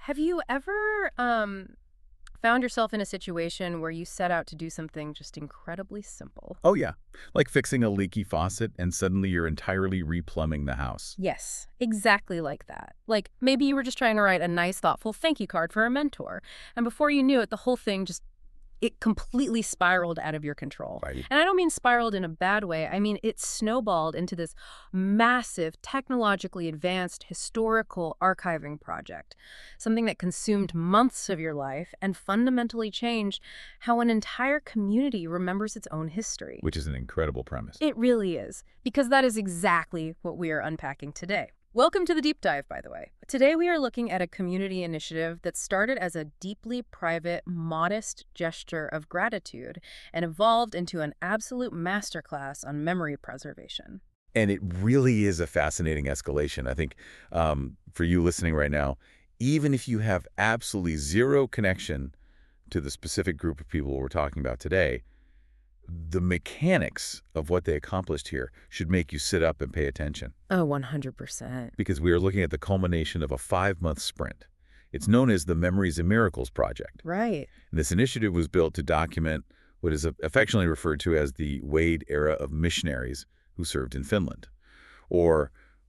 Have you ever found yourself in a situation where you set out to do something just incredibly simple? Oh, yeah. Like fixing a leaky faucet and suddenly you're entirely replumbing the house. Yes, exactly like that. Like maybe you were just trying to write a nice, thoughtful thank you card for a mentor, and before you knew it, the whole thing just it completely spiraled out of your control. Right. And I don't mean spiraled in a bad way. I mean it snowballed into this massive, technologically advanced historical archiving project, something that consumed months of your life and fundamentally changed how an entire community remembers its own history. Which is an incredible premise. It really is, because that is exactly what we are unpacking today. Welcome to the deep dive, by the way. Today we are looking at a community initiative that started as a deeply private, modest gesture of gratitude and evolved into an absolute masterclass on memory preservation. And it really is a fascinating escalation. I think for you listening right now, even if you have absolutely zero connection to the specific group of people we're talking about today, the mechanics of what they accomplished here should make you sit up and pay attention. Oh, 100%. Because we are looking at the culmination of a 5-month sprint. It's known as the Memories and Miracles Project. Right. And this initiative was built to document what is affectionately referred to as the Wade era of missionaries who served in Finland, or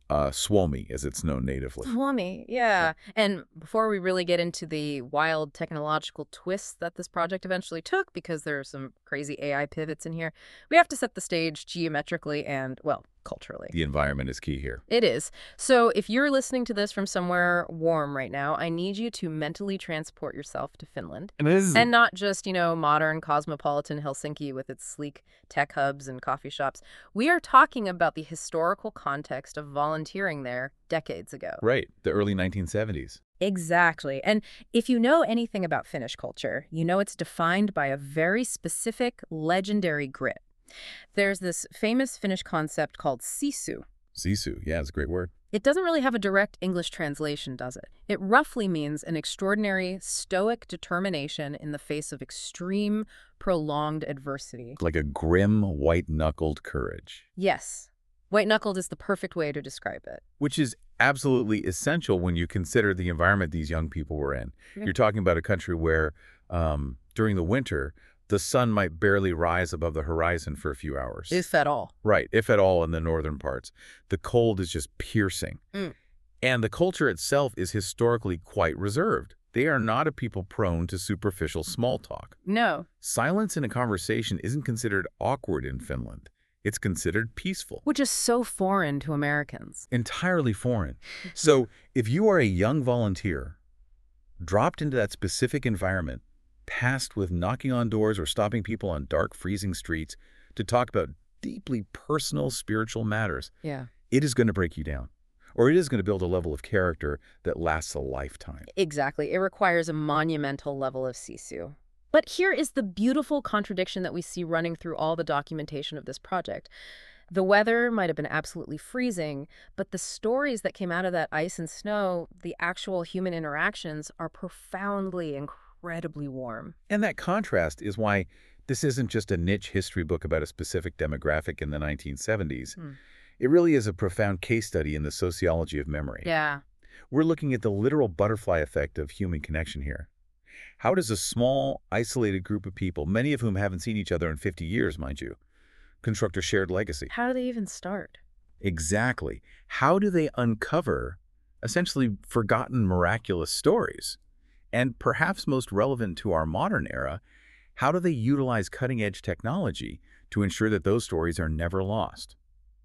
Suomi, as it's known natively. Swami, yeah. And before we really get into the wild technological twists that this project eventually took, because there are some crazy AI pivots in here, we have to set the stage geometrically and, well, culturally. The environment is key here. It is. So if you're listening to this from somewhere warm right now, I need you to mentally transport yourself to Finland. And this is And not just, modern cosmopolitan Helsinki with its sleek tech hubs and coffee shops. We are talking about the historical context of volunteering there decades ago. right, the early 1970s. Exactly. And if you know anything about Finnish culture, you know it's defined by a very specific, legendary grit. There's this famous Finnish concept called sisu. Sisu, yeah, it's a great word. It doesn't really have a direct English translation, does it? It roughly means an extraordinary, stoic determination in the face of extreme, prolonged adversity. Like a grim, white-knuckled courage. Yes, white-knuckled is the perfect way to describe it. Which is absolutely essential when you consider the environment these young people were in. Yeah. You're talking about a country where during the winter, the sun might barely rise above the horizon for a few hours. If at all. Right, if at all in the northern parts. The cold is just piercing. Mm. And the culture itself is historically quite reserved. They are not a people prone to superficial small talk. No. Silence in a conversation isn't considered awkward in Finland. It's considered peaceful. Which is so foreign to Americans. Entirely foreign. So if you are a young volunteer, dropped into that specific environment, tasked with knocking on doors or stopping people on dark, freezing streets to talk about deeply personal, spiritual matters, Yeah. it is going to break you down. Or it is going to build a level of character that lasts a lifetime. Exactly. It requires a monumental level of sisu. But here is the beautiful contradiction that we see running through all the documentation of this project. The weather might have been absolutely freezing, but the stories that came out of that ice and snow, the actual human interactions, are profoundly, incredibly warm. And that contrast is why this isn't just a niche history book about a specific demographic in the 1970s. It really is a profound case study in the sociology of memory. Yeah. We're looking at the literal butterfly effect of human connection here. How does a small, isolated group of people, many of whom haven't seen each other in 50 years, mind you, construct a shared legacy? How do they even start? Exactly. How do they uncover essentially forgotten miraculous stories? And perhaps most relevant to our modern era, how do they utilize cutting-edge technology to ensure that those stories are never lost?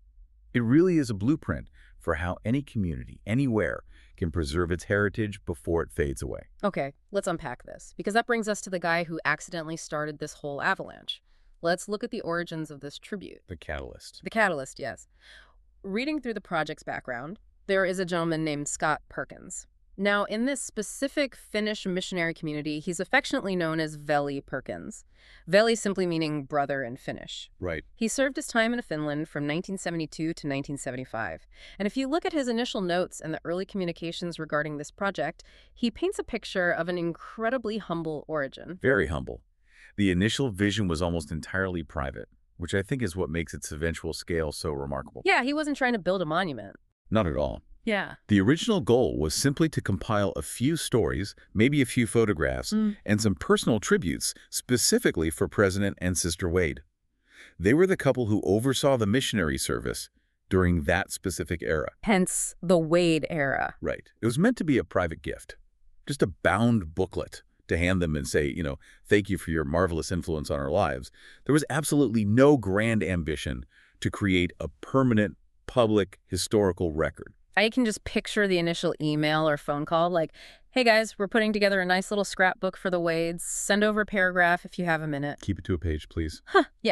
It really is a blueprint for how any community, anywhere, can preserve its heritage before it fades away. Okay, let's unpack this, because that brings us to the guy who accidentally started this whole avalanche. Let's look at the origins of this tribute. The catalyst. The catalyst, yes. Reading through the project's background, there is a gentleman named Scott Perkins. Now, in this specific Finnish missionary community, he's affectionately known as Veli Perkins. Veli simply meaning brother in Finnish. Right. He served his time in Finland from 1972 to 1975. And if you look at his initial notes and the early communications regarding this project, he paints a picture of an incredibly humble origin. Very humble. The initial vision was almost entirely private, which I think is what makes its eventual scale so remarkable. Yeah, he wasn't trying to build a monument. Not at all. Yeah. The original goal was simply to compile a few stories, maybe a few photographs, and some personal tributes specifically for President and Sister Wade. They were the couple who oversaw the missionary service during that specific era. Hence the Wade era. Right. It was meant to be a private gift, just a bound booklet to hand them and say, thank you for your marvelous influence on our lives. There was absolutely no grand ambition to create a permanent public historical record. I can just picture the initial email or phone call like, hey guys, we're putting together a nice little scrapbook for the Wades. Send over a paragraph if you have a minute. Keep it to a page, please. Yeah,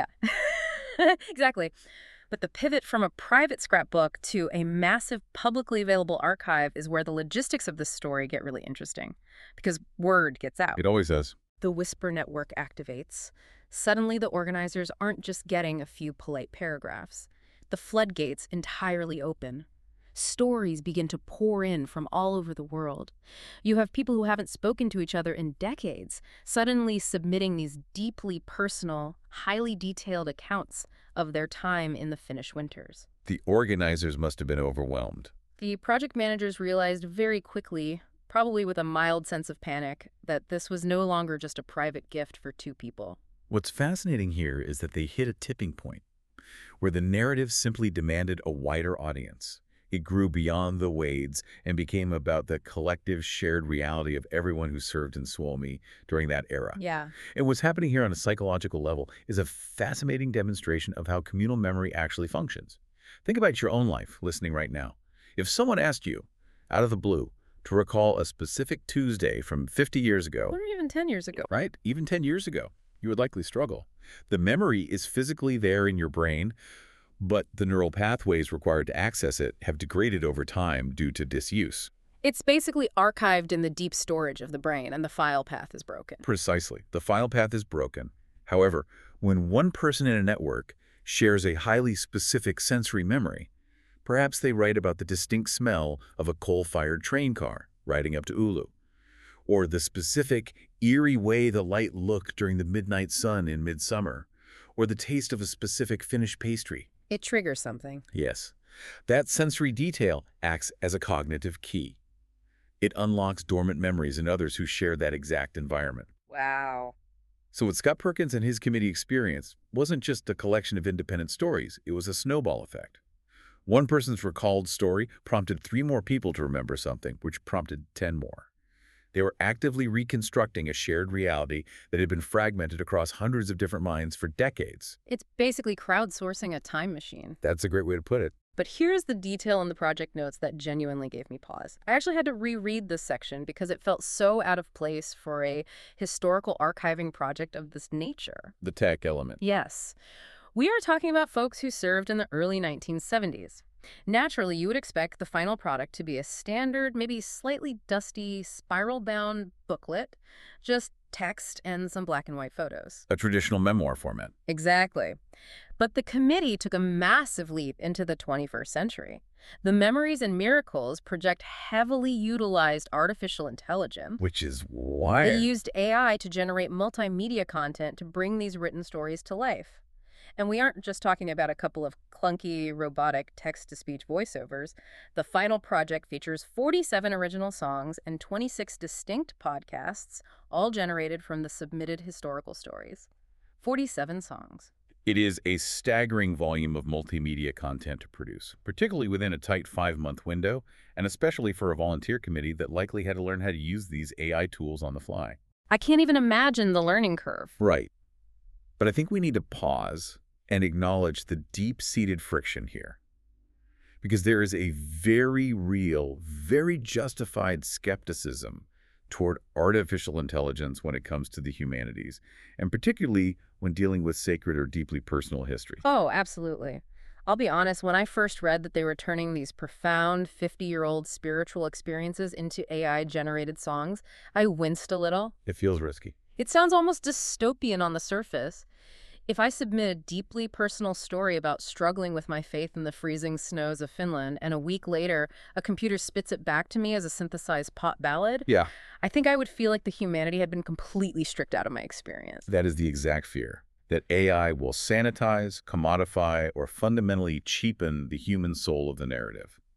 exactly. But the pivot from a private scrapbook to a massive publicly available archive is where the logistics of this story get really interesting, because word gets out. It always does. The Whisper Network activates. Suddenly, the organizers aren't just getting a few polite paragraphs. The floodgates entirely open. Stories begin to pour in from all over the world. You have people who haven't spoken to each other in decades suddenly submitting these deeply personal, highly detailed accounts of their time in the Finnish winters. The organizers must have been overwhelmed. The project managers realized very quickly, probably with a mild sense of panic, that this was no longer just a private gift for two people. What's fascinating here is that they hit a tipping point where the narrative simply demanded a wider audience. It grew beyond the Wades and became about the collective shared reality of everyone who served in Suomi during that era. Yeah. And what's happening here on a psychological level is a fascinating demonstration of how communal memory actually functions. Think about your own life listening right now. If someone asked you, out of the blue, to recall a specific Tuesday from 50 years ago, Or even 10 years ago. right? Even 10 years ago, you would likely struggle. The memory is physically there in your brain, but the neural pathways required to access it have degraded over time due to disuse. It's basically archived in the deep storage of the brain, and the file path is broken. Precisely. The file path is broken. However, when one person in a network shares a highly specific sensory memory, perhaps they write about the distinct smell of a coal-fired train car riding up to Oulu, or the specific, eerie way the light looked during the midnight sun in midsummer, or the taste of a specific Finnish pastry. It triggers something. Yes, that sensory detail acts as a cognitive key. It unlocks dormant memories in others who share that exact environment. Wow. So what Scott Perkins and his committee experienced wasn't just a collection of independent stories, it was a snowball effect. One person's recalled story prompted 3 more people to remember something, which prompted 10 more. They were actively reconstructing a shared reality that had been fragmented across hundreds of different minds for decades. It's basically crowdsourcing a time machine. That's a great way to put it. But here's the detail in the project notes that genuinely gave me pause. I actually had to reread this section because it felt so out of place for a historical archiving project of this nature. The tech element. Yes. We are talking about folks who served in the early 1970s. Naturally, you would expect the final product to be a standard, maybe slightly dusty, spiral-bound booklet, just text and some black and white photos. A traditional memoir format. Exactly. But the committee took a massive leap into the 21st century. The Memories and Miracles project heavily utilized artificial intelligence. Which is They wild. used AI to generate multimedia content to bring these written stories to life. And we aren't just talking about a couple of clunky, robotic text-to-speech voiceovers. The final project features 47 original songs and 26 distinct podcasts, all generated from the submitted historical stories. 47 songs. It is a staggering volume of multimedia content to produce, particularly within a tight 5-month window, and especially for a volunteer committee that likely had to learn how to use these AI tools on the fly. I can't even imagine the learning curve. Right. But I think we need to pause and acknowledge the deep-seated friction here. Because there is a very real, very justified skepticism toward artificial intelligence when it comes to the humanities, and particularly when dealing with sacred or deeply personal history. Oh, absolutely. I'll be honest, when I first read that they were turning these profound 50-year-old spiritual experiences into AI-generated songs, I winced a little. It feels risky. It sounds almost dystopian on the surface. If I submit a deeply personal story about struggling with my faith in the freezing snows of Finland, and a week later a computer spits it back to me as a synthesized pop ballad, Yeah. I think I would feel like the humanity had been completely stripped out of my experience. That is the exact fear, that AI will sanitize, commodify, or fundamentally cheapen the human soul of the narrative.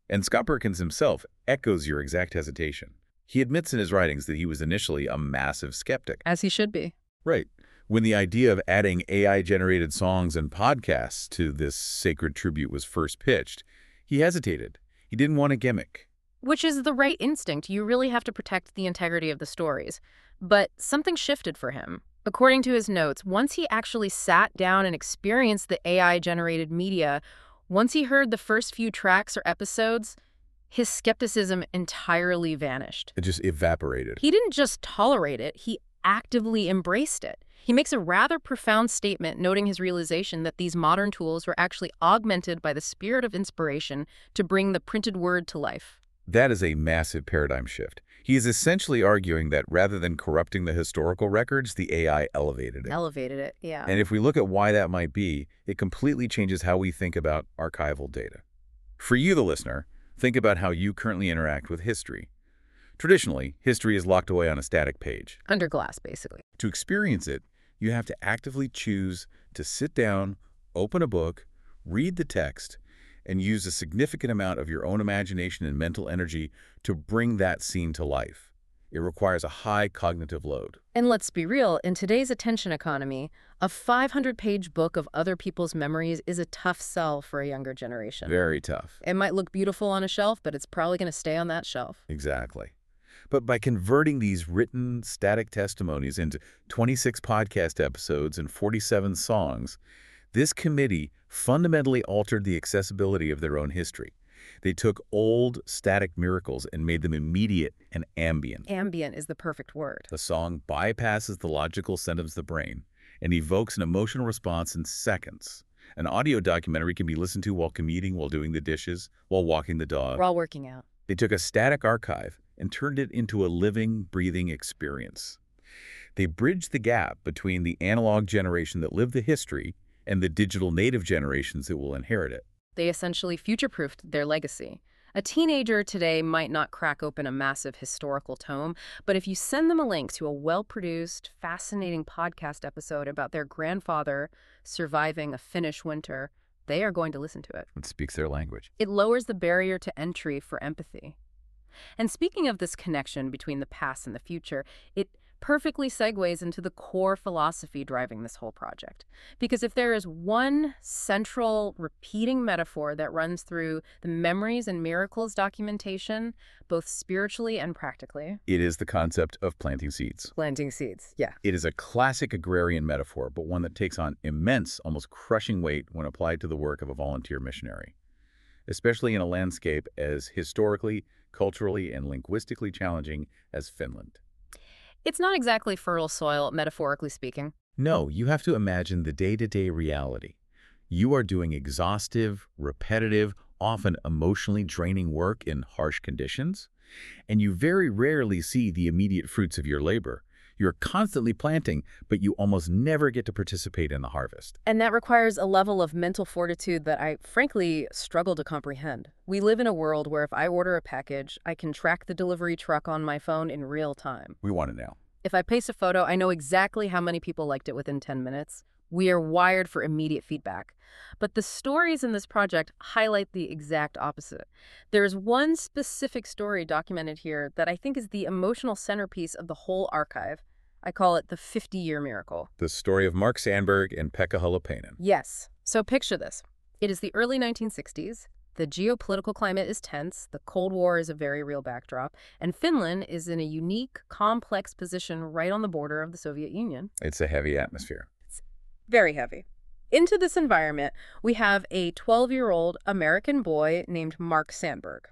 And Scott Perkins himself echoes your exact hesitation. He admits in his writings that he was initially a massive skeptic. As he should be. Right. When the idea of adding AI-generated songs and podcasts to this sacred tribute was first pitched, he hesitated. He didn't want a gimmick. Which is the right instinct. You really have to protect the integrity of the stories. But something shifted for him. According to his notes, once he actually sat down and experienced the AI-generated media, once he heard the first few tracks or episodes, his skepticism entirely vanished. It just evaporated. He didn't just tolerate it, he actively embraced it. He makes a rather profound statement noting his realization that these modern tools were actually augmented by the spirit of inspiration to bring the printed word to life. That is a massive paradigm shift. He is essentially arguing that rather than corrupting the historical records, the AI elevated it. Elevated it, yeah. And if we look at why that might be, it completely changes how we think about archival data. For you, the listener, think about how you currently interact with history. Traditionally, history is locked away on a static page. Under glass, basically. To experience it, you have to actively choose to sit down, open a book, read the text, and use a significant amount of your own imagination and mental energy to bring that scene to life. It requires a high cognitive load. And let's be real, in today's attention economy, a 500-page book of other people's memories is a tough sell for a younger generation. Very tough. It might look beautiful on a shelf, but it's probably going to stay on that shelf. Exactly. But by converting these written, static testimonies into 26 podcast episodes and 47 songs, this committee fundamentally altered the accessibility of their own history. They took old, static miracles and made them immediate and ambient. Ambient is the perfect word. The song bypasses the logical centers of the brain and evokes an emotional response in seconds. An audio documentary can be listened to while commuting, while doing the dishes, while walking the dog. We're all working out. They took a static archive and turned it into a living, breathing experience. They bridged the gap between the analog generation that lived the history and the digital native generations that will inherit it. They essentially future-proofed their legacy. A teenager today might not crack open a massive historical tome, but if you send them a link to a well-produced, fascinating podcast episode about their grandfather surviving a Finnish winter, they are going to listen to it. It speaks their language. It lowers the barrier to entry for empathy. And speaking of this connection between the past and the future, it perfectly segues into the core philosophy driving this whole project. Because if there is one central repeating metaphor that runs through the Memories and Miracles documentation, both spiritually and practically, it is the concept of planting seeds. Planting seeds, yeah. It is a classic agrarian metaphor, but one that takes on immense, almost crushing weight when applied to the work of a volunteer missionary, especially in a landscape as historically, culturally, and linguistically challenging as Finland. It's not exactly fertile soil, metaphorically speaking. No, you have to imagine the day-to-day reality. You are doing exhaustive, repetitive, often emotionally draining work in harsh conditions, and you very rarely see the immediate fruits of your labor. You're constantly planting, but you almost never get to participate in the harvest. And that requires a level of mental fortitude that I, frankly, struggle to comprehend. We live in a world where if I order a package, I can track the delivery truck on my phone in real time. We want to know. If I paste a photo, I know exactly how many people liked it within 10 minutes. We are wired for immediate feedback. But the stories in this project highlight the exact opposite. There is one specific story documented here that I think is the emotional centerpiece of the whole archive. I call it the 50-year miracle. The story of Mark Sandberg and Pekka Holopainen. Yes. So picture this. It is the early 1960s. The geopolitical climate is tense, the Cold War is a very real backdrop, and Finland is in a unique, complex position right on the border of the Soviet Union. It's a heavy atmosphere. It's very heavy. Into this environment, we have a 12-year-old American boy named Mark Sandberg.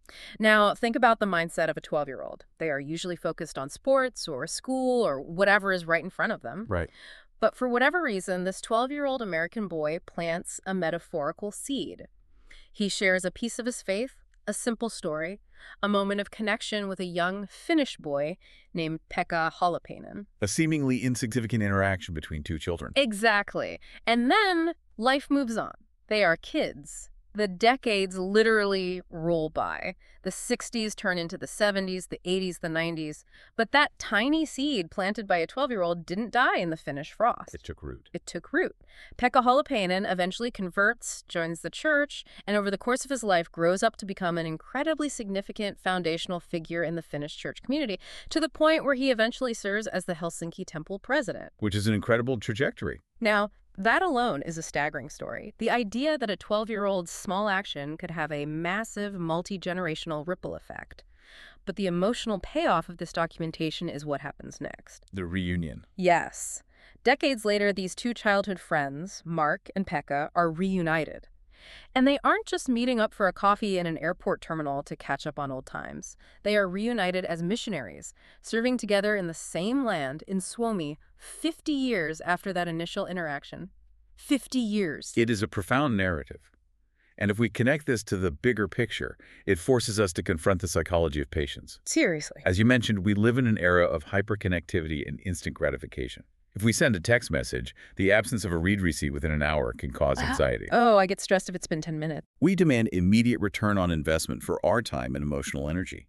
Now, think about the mindset of a 12-year-old. They are usually focused on sports or school or whatever is right in front of them. Right. But for whatever reason, this 12-year-old American boy plants a metaphorical seed. He shares a piece of his faith, a simple story, a moment of connection with a young Finnish boy named Pekka Holopainen. A seemingly insignificant interaction between two children. Exactly. And then life moves on. They are kids. The decades literally roll by. The 60s turn into the 70s, the 80s, the 90s. But that tiny seed planted by a 12-year-old didn't die in the Finnish frost. It took root. It took root. Pekka Holopainen eventually converts, joins the church, and over the course of his life grows up to become an incredibly significant foundational figure in the Finnish church community, to the point where he eventually serves as the Helsinki Temple president. Which is an incredible trajectory. Now, that alone is a staggering story. The idea that a 12-year-old's small action could have a massive, multi-generational ripple effect. But the emotional payoff of this documentation is what happens next. The reunion. Yes. Decades later, these two childhood friends, Mark and Pekka, are reunited. And they aren't just meeting up for a coffee in an airport terminal to catch up on old times. They are reunited as missionaries, serving together in the same land in Suomi 50 years after that initial interaction. 50 years. It is a profound narrative. And if we connect this to the bigger picture, it forces us to confront the psychology of patience. Seriously. As you mentioned, we live in an era of hyperconnectivity and instant gratification. If we send a text message, the absence of a read receipt within an hour can cause anxiety. Oh, I get stressed if it's been 10 minutes. We demand immediate return on investment for our time and emotional energy.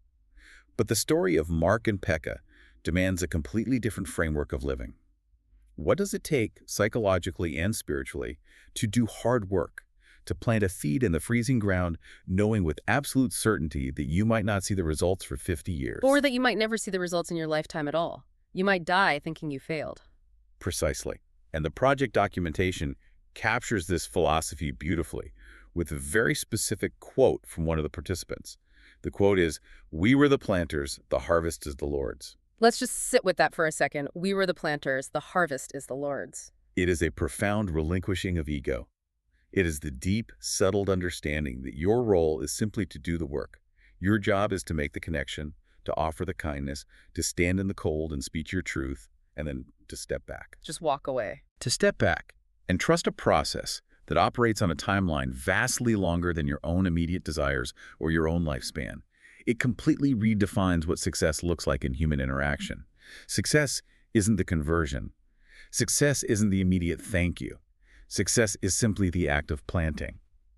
But the story of Mark and Pekka demands a completely different framework of living. What does it take, psychologically and spiritually, to do hard work, to plant a seed in the freezing ground, knowing with absolute certainty that you might not see the results for 50 years? Or that you might never see the results in your lifetime at all. You might die thinking you failed. Precisely. And the project documentation captures this philosophy beautifully with a very specific quote from one of the participants. The quote is, "We were the planters, the harvest is the Lord's." Let's just sit with that for a second. We were the planters, the harvest is the Lord's. It is a profound relinquishing of ego. It is the deep, settled understanding that your role is simply to do the work. Your job is to make the connection, to offer the kindness, to stand in the cold and speak your truth, and then to step back. Just walk away. To step back and trust a process that operates on a timeline vastly longer than your own immediate desires or your own lifespan. It completely redefines what success looks like in human interaction. Success isn't the conversion. Success isn't the immediate thank you. Success is simply the act of planting.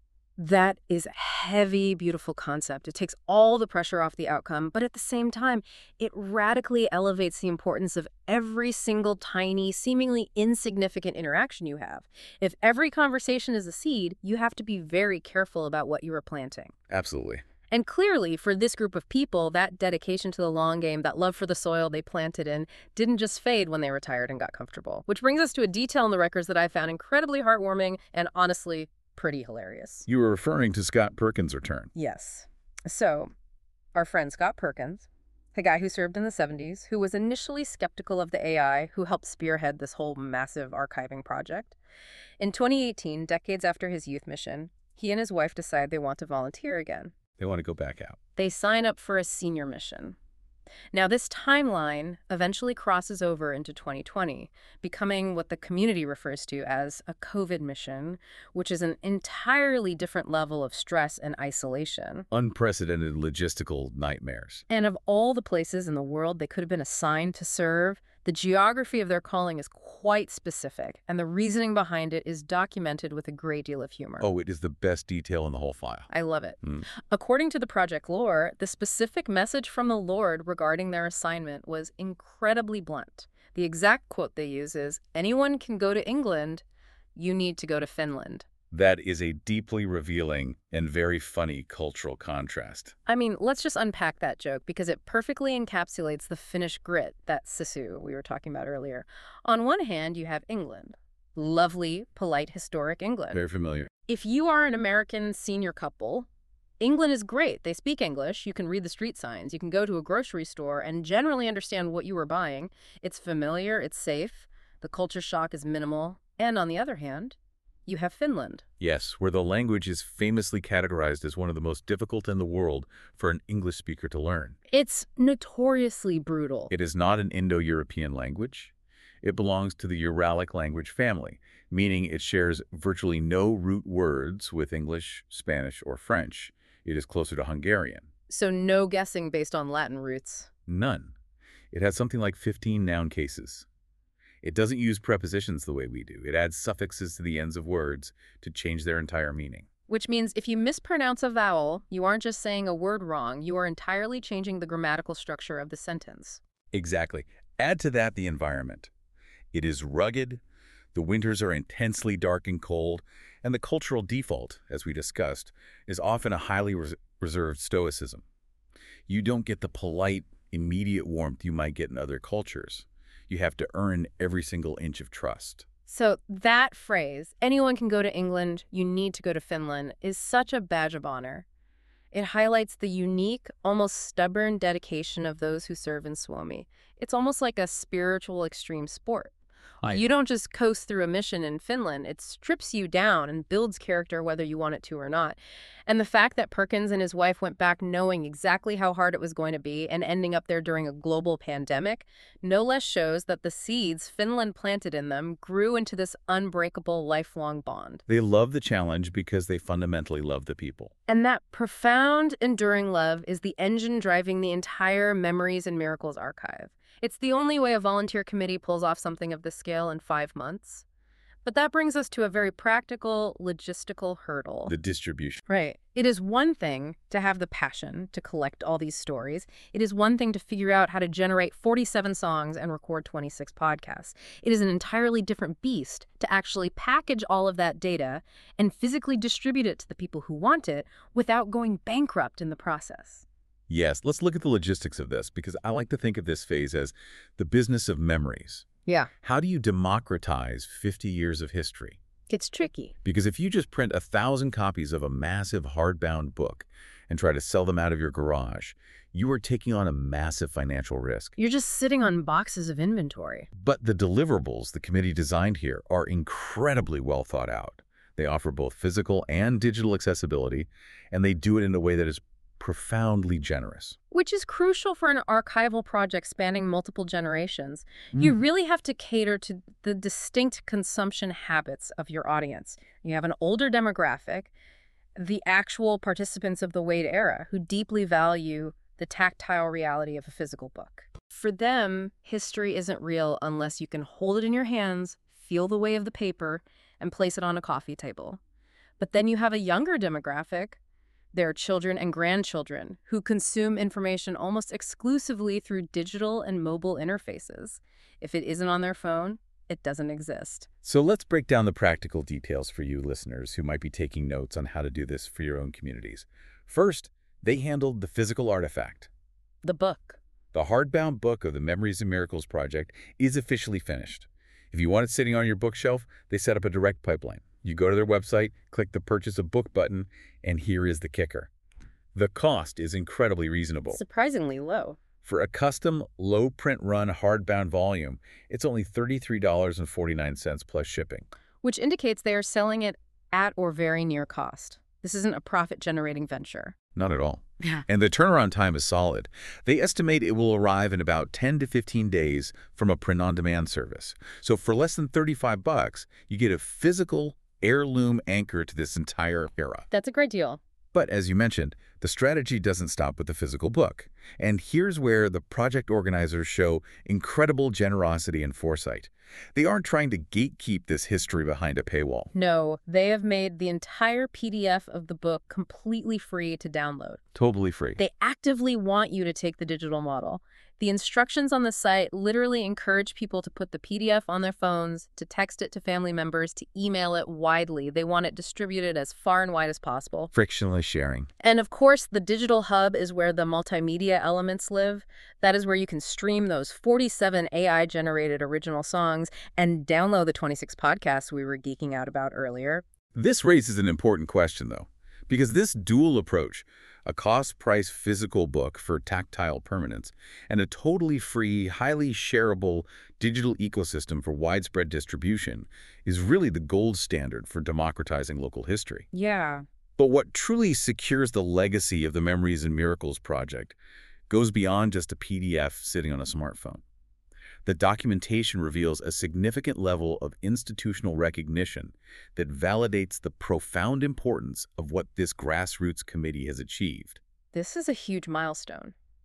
That is a heavy, beautiful concept. It takes all the pressure off the outcome, but at the same time, it radically elevates the importance of every single tiny, seemingly insignificant interaction you have. If every conversation is a seed, you have to be very careful about what you are planting. Absolutely. And clearly, for this group of people, that dedication to the long game, that love for the soil they planted in, didn't just fade when they retired and got comfortable. Which brings us to a detail in the records that I found incredibly heartwarming and honestly pretty hilarious. You were referring to Scott Perkins' return. Yes. So, our friend Scott Perkins, the guy who served in the 70s, who was initially skeptical of the AI, who helped spearhead this whole massive archiving project. In 2018, decades after his youth mission, he and his wife decide they want to volunteer again. They want to go back out. They sign up for a senior mission. Now, this timeline eventually crosses over into 2020, becoming what the community refers to as a COVID mission, which is an entirely different level of stress and isolation. Unprecedented logistical nightmares. And of all the places in the world they could have been assigned to serve, the geography of their calling is quite specific, and the reasoning behind it is documented with a great deal of humor. Oh, it is the best detail in the whole file. I love it. According to the project lore, the specific message from the Lord regarding their assignment was incredibly blunt. The exact quote they use is, "Anyone can go to England, you need to go to Finland." That is a deeply revealing and very funny cultural contrast. I mean, let's just unpack that joke because it perfectly encapsulates the Finnish grit, that sisu we were talking about earlier. On one hand, you have England. Lovely, polite, historic England. Very familiar. If you are an American senior couple, England is great. They speak English. You can read the street signs. You can go to a grocery store and generally understand what you are buying. It's familiar. It's safe. The culture shock is minimal. And on the other hand, you have Finland. Yes, where the language is famously categorized as one of the most difficult in the world for an English speaker to learn. It's notoriously brutal. It is not an Indo-European language. It belongs to the Uralic language family, meaning it shares virtually no root words with English, Spanish, or French. It is closer to Hungarian. So no guessing based on Latin roots. None. It has something like 15 noun cases. It doesn't use prepositions the way we do. It adds suffixes to the ends of words to change their entire meaning. which means if you mispronounce a vowel, you aren't just saying a word wrong, you are entirely changing the grammatical structure of the sentence. Exactly. Add to that the environment. It is rugged, the winters are intensely dark and cold, and the cultural default, as we discussed, is often a highly reserved stoicism. You don't get the polite, immediate warmth you might get in other cultures. You have to earn every single inch of trust. So that phrase, anyone can go to England, you need to go to Finland, is such a badge of honor. It highlights the unique, almost stubborn dedication of those who serve in Suomi. It's almost like a spiritual extreme sport. You don't just coast through a mission in Finland. It strips you down and builds character whether you want it to or not. And the fact that Perkins and his wife went back knowing exactly how hard it was going to be and ending up there during a global pandemic no less shows that the seeds Finland planted in them grew into this unbreakable lifelong bond. They love the challenge because they fundamentally love the people. And that profound, enduring love is the engine driving the entire Memories and Miracles archive. It's the only way a volunteer committee pulls off something of this scale in 5 months. But that brings us to a very practical, logistical hurdle. The distribution. Right. It is one thing to have the passion to collect all these stories. It is one thing to figure out how to generate 47 songs and record 26 podcasts. It is an entirely different beast to actually package all of that data and physically distribute it to the people who want it without going bankrupt in the process. Yes, let's look at the logistics of this, because I like to think of this phase as the business of memories. Yeah. How do you democratize 50 years of history? It's tricky. Because if you just print 1,000 copies of a massive hardbound book and try to sell them out of your garage, you are taking on a massive financial risk. You're just sitting on boxes of inventory. But the deliverables the committee designed here are incredibly well thought out. They offer both physical and digital accessibility, and they do it in a way that is profoundly generous. Which is crucial for an archival project spanning multiple generations. You really have to cater to the distinct consumption habits of your audience. You have an older demographic, the actual participants of the Wade era, who deeply value the tactile reality of a physical book. For them, history isn't real unless you can hold it in your hands, feel the weight of the paper, and place it on a coffee table. But then you have a younger demographic, their children and grandchildren, who consume information almost exclusively through digital and mobile interfaces. If it isn't on their phone, it doesn't exist. So let's break down the practical details for you listeners who might be taking notes on how to do this for your own communities. First, they handled the physical artifact. The book. The hardbound book of the Memories and Miracles project is officially finished. If you want it sitting on your bookshelf, they set up a direct pipeline. You go to their website, click the Purchase a Book button, and here is the kicker. The cost is incredibly reasonable. Surprisingly low. For a custom, low-print run hardbound volume, it's only $33.49 plus shipping. Which indicates they are selling it at or very near cost. This isn't a profit-generating venture. Not at all. Yeah. And the turnaround time is solid. They estimate it will arrive in about 10 to 15 days from a print-on-demand service. So for less than $35, you get a physical heirloom anchor to this entire era. That's a great deal. But as you mentioned, the strategy doesn't stop with the physical book. And here's where the project organizers show incredible generosity and foresight. They aren't trying to gatekeep this history behind a paywall. No, they have made the entire PDF of the book completely free to download. Totally free. They actively want you to take the digital model. The instructions on the site literally encourage people to put the PDF on their phones, to text it to family members, to email it widely. They want it distributed as far and wide as possible. Frictionless sharing. And of course, the digital hub is where the multimedia elements live. That is where you can stream those 47 AI-generated original songs and download the 26 podcasts we were geeking out about earlier. This raises an important question, though, because this dual approach, a cost-price physical book for tactile permanence, and a totally free, highly shareable digital ecosystem for widespread distribution, is really the gold standard for democratizing local history. Yeah. But what truly secures the legacy of the Memories and Miracles project goes beyond just a PDF sitting on a smartphone. The documentation reveals a significant level of institutional recognition that validates the profound importance of what this grassroots committee has achieved. This is a huge milestone.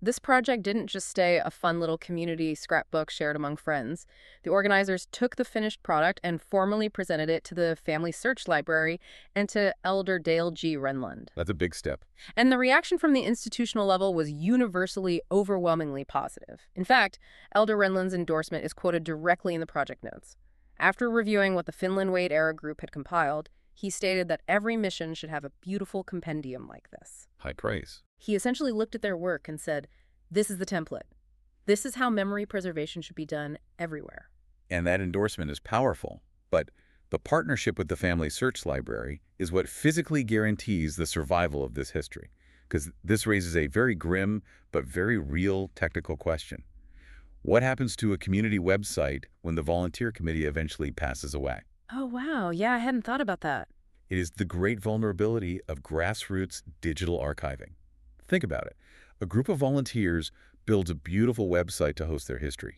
This project didn't just stay a fun little community scrapbook shared among friends. The organizers took the finished product and formally presented it to the Family Search Library and to Elder Dale G. Renlund. That's a big step. And the reaction from the institutional level was universally, overwhelmingly positive. In fact, Elder Renlund's endorsement is quoted directly in the project notes. After reviewing what the Finland Wade Era group had compiled, he stated that every mission should have a beautiful compendium like this. High praise. He essentially looked at their work and said, this is the template. This is how memory preservation should be done everywhere. And that endorsement is powerful. But the partnership with the Family Search Library is what physically guarantees the survival of this history, because this raises a very grim but very real technical question. What happens to a community website when the volunteer committee eventually passes away? Oh, wow. Yeah, I hadn't thought about that. It is the great vulnerability of grassroots digital archiving. Think about it. A group of volunteers builds a beautiful website to host their history.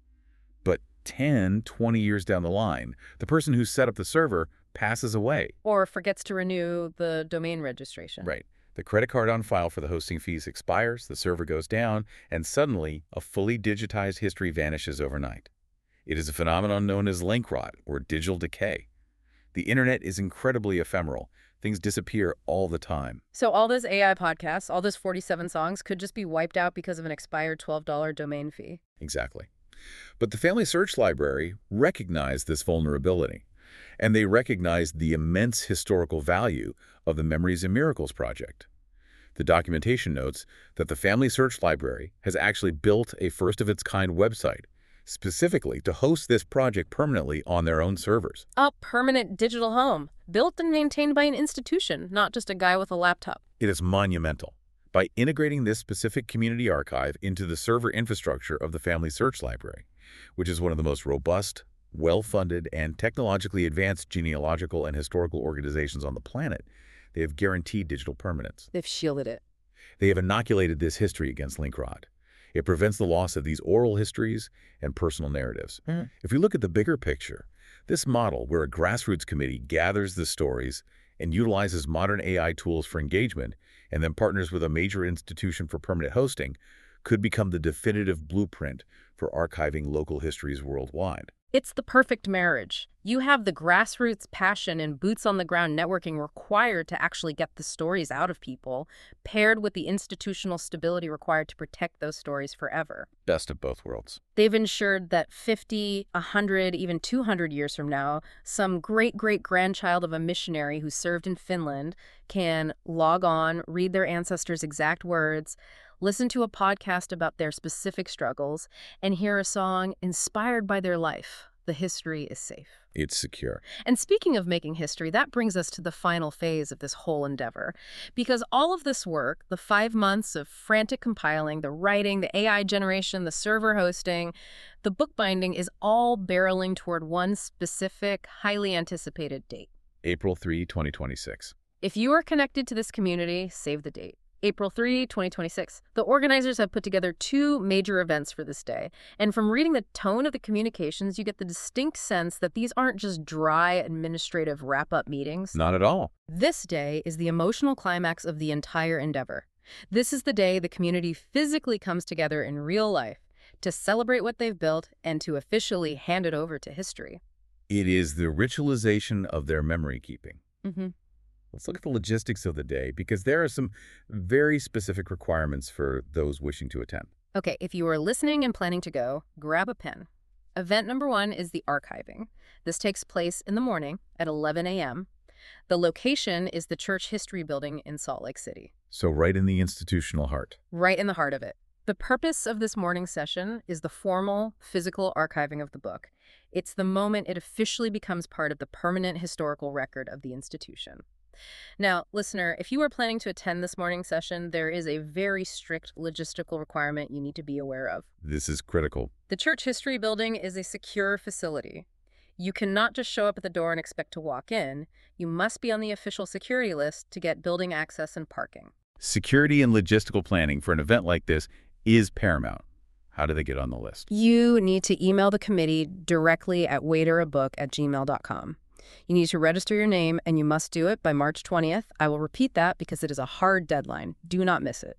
But 10, 20 years down the line, the person who set up the server passes away. Or forgets to renew the domain registration. Right. The credit card on file for the hosting fees expires, the server goes down, and suddenly a fully digitized history vanishes overnight. It is a phenomenon known as link rot or digital decay. The internet is incredibly ephemeral. Things disappear all the time. So all those AI podcasts, all those 47 songs could just be wiped out because of an expired $12 domain fee. Exactly. But the Family Search Library recognized this vulnerability, and they recognized the immense historical value of the Memories and Miracles project. The documentation notes that the Family Search Library has actually built a first-of-its-kind website specifically to host this project permanently on their own servers. A permanent digital home, built and maintained by an institution, not just a guy with a laptop. It is monumental. By integrating this specific community archive into the server infrastructure of the Family Search Library, which is one of the most robust, well-funded, and technologically advanced genealogical and historical organizations on the planet, they have guaranteed digital permanence. They've shielded it. They have inoculated this history against link rot. It prevents the loss of these oral histories and personal narratives. If we look at the bigger picture, this model where a grassroots committee gathers the stories and utilizes modern AI tools for engagement and then partners with a major institution for permanent hosting could become the definitive blueprint for archiving local histories worldwide. It's the perfect marriage. You have the grassroots passion and boots-on-the-ground networking required to actually get the stories out of people, paired with the institutional stability required to protect those stories forever. Best of both worlds. They've ensured that 50, 100, even 200 years from now, some great-great-grandchild of a missionary who served in Finland can log on, read their ancestors' exact words, listen to a podcast about their specific struggles, and hear a song inspired by their life. The history is safe. It's secure. And speaking of making history, that brings us to the final phase of this whole endeavor. Because all of this work, the 5 months of frantic compiling, the writing, the AI generation, the server hosting, the bookbinding is all barreling toward one specific, highly anticipated date. April 3, 2026. If you are connected to this community, save the date. April 3, 2026. The organizers have put together 2 major events for this day. And from reading the tone of the communications, you get the distinct sense that these aren't just dry administrative wrap-up meetings. Not at all. This day is the emotional climax of the entire endeavor. This is the day the community physically comes together in real life to celebrate what they've built and to officially hand it over to history. It is the ritualization of their memory keeping. Mm-hmm. Let's look at the logistics of the day, because there are some very specific requirements for those wishing to attend. Okay, if you are listening and planning to go, grab a pen. Event number 1 is the archiving. This takes place in the morning at 11 a.m. The location is the Church History Building in Salt Lake City. So right in the institutional heart. Right in the heart of it. The purpose of this morning session is the formal, physical archiving of the book. It's the moment it officially becomes part of the permanent historical record of the institution. Now, listener, if you are planning to attend this morning session, there is a very strict logistical requirement you need to be aware of. This is critical. The Church History Building is a secure facility. You cannot just show up at the door and expect to walk in. You must be on the official security list to get building access and parking. Security and logistical planning for an event like this is paramount. How do they get on the list? You need to email the committee directly at waiterabook@gmail.com. You need to register your name, and you must do it by March 20th. I will repeat that because it is a hard deadline. Do not miss it.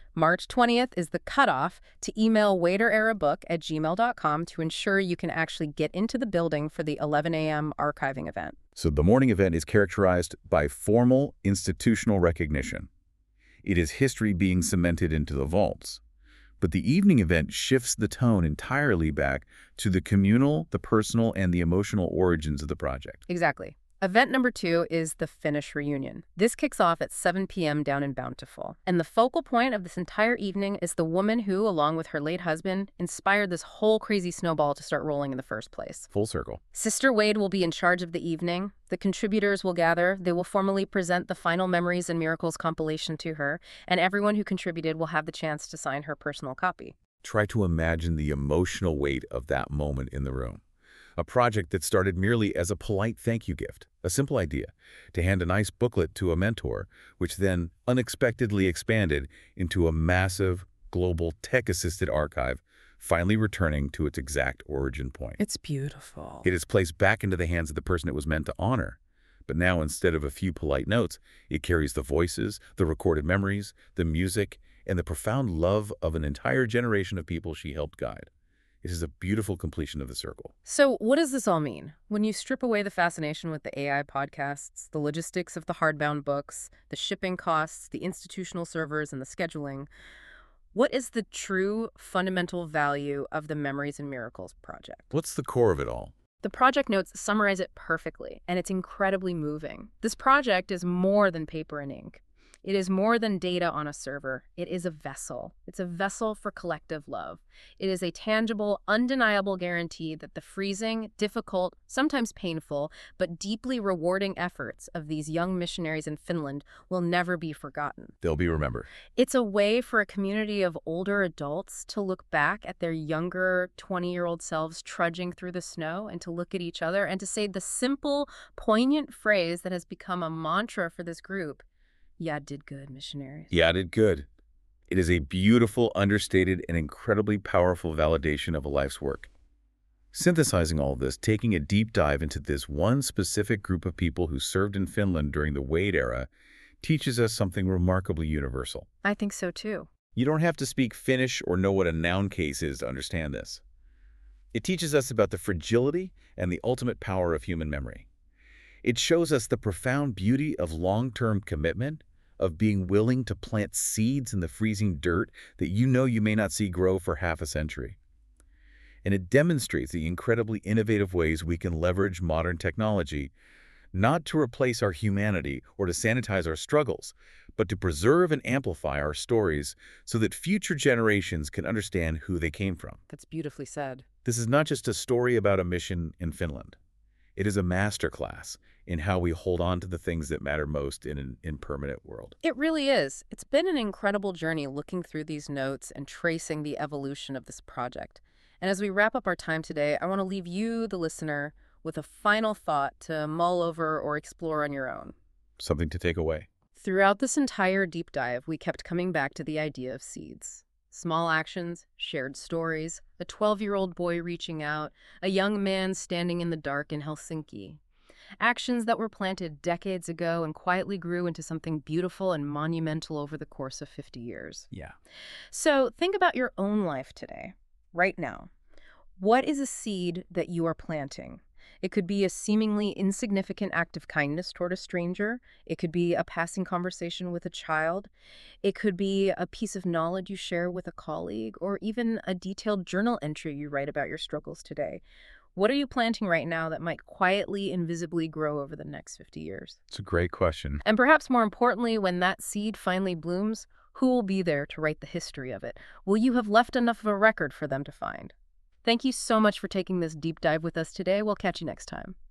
March 20th is the cutoff to email waitererabook@gmail.com to ensure you can actually get into the building for the 11 a.m. archiving event. So the morning event is characterized by formal institutional recognition. It is history being cemented into the vaults. But the evening event shifts the tone entirely back to the communal, the personal, and the emotional origins of the project. Exactly. Event number 2 is the Finnish reunion. This kicks off at 7 p.m. down in Bountiful. And the focal point of this entire evening is the woman who, along with her late husband, inspired this whole crazy snowball to start rolling in the first place. Full circle. Sister Wade will be in charge of the evening. The contributors will gather. They will formally present the final Memories and Miracles compilation to her, and everyone who contributed will have the chance to sign her personal copy. Try to imagine the emotional weight of that moment in the room. A project that started merely as a polite thank you gift, a simple idea, to hand a nice booklet to a mentor, which then unexpectedly expanded into a massive, global, tech-assisted archive, finally returning to its exact origin point. It's beautiful. It is placed back into the hands of the person it was meant to honor. But now, instead of a few polite notes, it carries the voices, the recorded memories, the music, and the profound love of an entire generation of people she helped guide. It is a beautiful completion of the circle. So what does this all mean? When you strip away the fascination with the AI podcasts, the logistics of the hardbound books, the shipping costs, the institutional servers, and the scheduling, what is the true fundamental value of the Memories and Miracles project? What's the core of it all? The project notes summarize it perfectly, and it's incredibly moving. This project is more than paper and ink. It is more than data on a server. It is a vessel. It's a vessel for collective love. It is a tangible, undeniable guarantee that the freezing, difficult, sometimes painful, but deeply rewarding efforts of these young missionaries in Finland will never be forgotten. They'll be remembered. It's a way for a community of older adults to look back at their younger 20-year-old selves trudging through the snow and to look at each other and to say the simple, poignant phrase that has become a mantra for this group. Yeah, did good, missionaries. Yeah, did good. It is a beautiful, understated, and incredibly powerful validation of a life's work. Synthesizing all of this, taking a deep dive into this one specific group of people who served in Finland during the Wade era, teaches us something remarkably universal. I think so, too. You don't have to speak Finnish or know what a noun case is to understand this. It teaches us about the fragility and the ultimate power of human memory. It shows us the profound beauty of long-term commitment, of being willing to plant seeds in the freezing dirt that you know you may not see grow for half a century. And it demonstrates the incredibly innovative ways we can leverage modern technology, not to replace our humanity or to sanitize our struggles, but to preserve and amplify our stories so that future generations can understand who they came from. That's beautifully said. This is not just a story about a mission in Finland. It is a masterclass in how we hold on to the things that matter most in an impermanent world. It really is. It's been an incredible journey looking through these notes and tracing the evolution of this project. And as we wrap up our time today, I want to leave you, the listener, with a final thought to mull over or explore on your own. Something to take away. Throughout this entire deep dive, we kept coming back to the idea of seeds. Small actions, shared stories, a 12-year-old boy reaching out, a young man standing in the dark in Helsinki. Actions that were planted decades ago and quietly grew into something beautiful and monumental over the course of 50 years. Yeah. So think about your own life today, right now. What is a seed that you are planting? It could be a seemingly insignificant act of kindness toward a stranger. It could be a passing conversation with a child. It could be a piece of knowledge you share with a colleague, or even a detailed journal entry you write about your struggles today. What are you planting right now that might quietly, invisibly grow over the next 50 years? It's a great question. And perhaps more importantly, when that seed finally blooms, who will be there to write the history of it? Will you have left enough of a record for them to find? Thank you so much for taking this deep dive with us today. We'll catch you next time.